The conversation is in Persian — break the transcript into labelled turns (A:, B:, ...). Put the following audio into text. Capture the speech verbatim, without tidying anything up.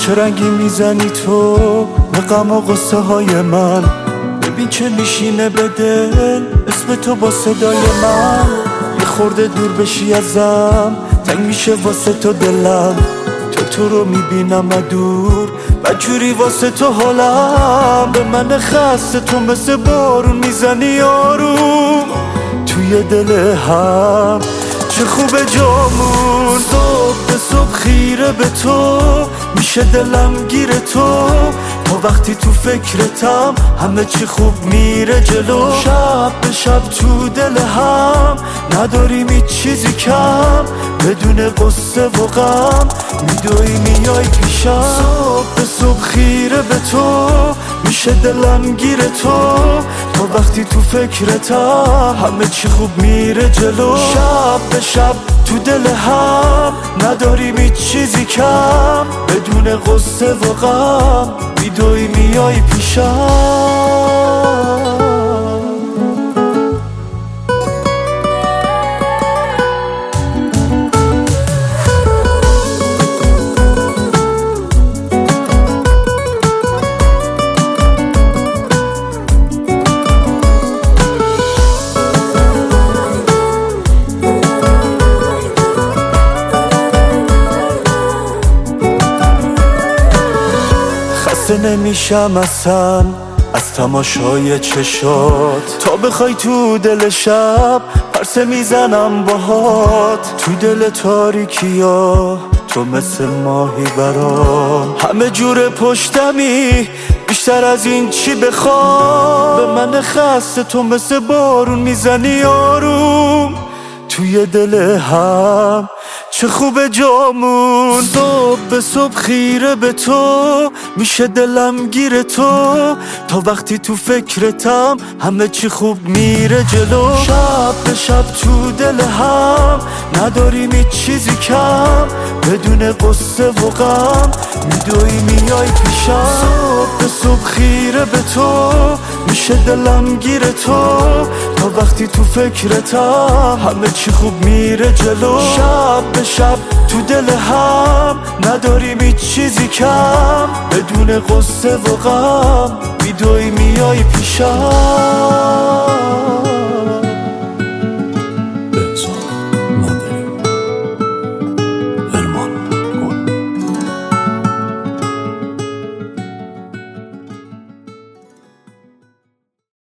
A: چه رنگی میزنی تو به غم و غصه های من؟ ببین چه میشینه به دل اسم تو با صدای من. یه خورده دور بشی ازم تنگ میشه واسه تو دلم. تو تو رو میبینم دور بدجوری واسه تو حالم. به من خسته تو مثل بارون میزنی آروم توی دل هم. چه خوبه جامون صبح به صبح خیره به تو میشه دلم گیره تو. تا وقتی تو فکرتم همه چی خوب میره جلو. شب به شب تو دل هم نداریم هیچ چیزی کم. بدون قصه و غم میدوی میای پیشم. صبح به صبح خیره به تو میشه دلم گیره تو. تا وقتی تو فکرتم همه چی خوب میره جلو. شب به شب تو دل هم نداریم هیچ چیزی کم. بدون قصه و غم میدوی میای پیشم. خسته نمیشم اصلا از تماشای چشات. تا بخوای تو دل شب پرسه میزنم باهات. تو دل تاریکیا تو مثل ماهی برام. همه جور پشتمی بیشتر از این چی بخوام. به من خسته تو مثل بارون میزنی آروم توی دل هم. چه خوبه جامون صبح به صبح خیره به تو میشه دلم گیره تو. تا وقتی تو فکرتم همه چی خوب میره جلو. شب به شب تو دل هم نداریم هیچ چیزی کم. بدون قصه و غم میدوی میای پیشم. صبح به صبح خیره به تو میشه دلم گیره تو. تا وقتی تو فکرتم همه چی خوب میره جلو. شب به شب تو دل هم نداریم هیچ چیزی کم. بدون قصه و غم میدوی میای پیشم.